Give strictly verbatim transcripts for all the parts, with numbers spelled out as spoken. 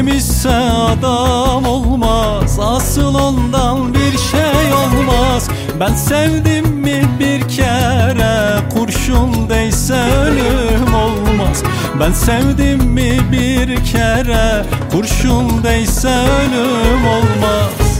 Sevmişse adam olmaz, asıl ondan bir şey olmaz. Ben sevdim mi bir kere, kurşun değse ölüm olmaz. Ben sevdim mi bir kere, kurşun değse ölüm olmaz.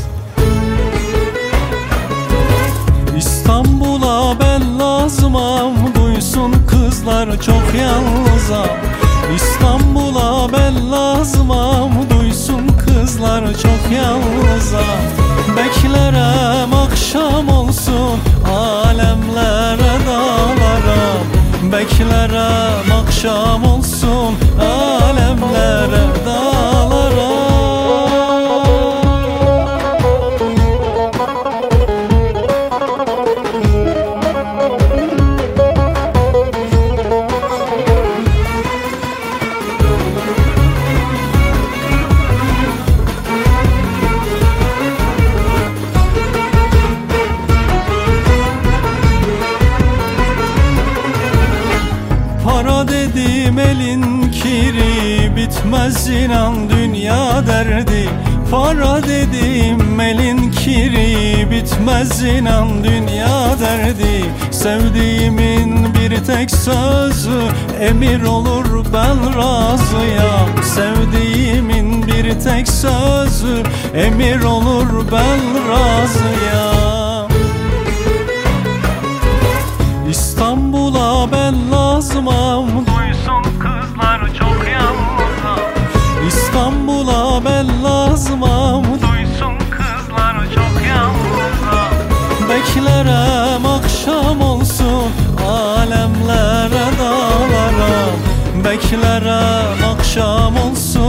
İstanbul'a ben lazımam, duysun kızlar çok yalnızam. İstanbul'a ben lazımam, duysun kızlar çok yalnızam. Beklerim akşam olsun, alemlere dağlarım. Beklerim akşam olsun, alemlere dağlarım. Para dedim elin kiri, bitmez inan dünya derdi. Para dedim elin kiri, bitmez inan dünya derdi. Sevdiğimin bir tek sözü emir olur, ben razıyam. Sevdiğimin bir tek sözü emir olur, ben razıyam. İstanbul'a ben lazımam, Duysun kızlar çok yalnızam. İstanbul'a ben lazımam, Duysun kızlar çok yalnızam. beklerim akşam olsun, alemlere dağlarım. Beklerim akşam olsun,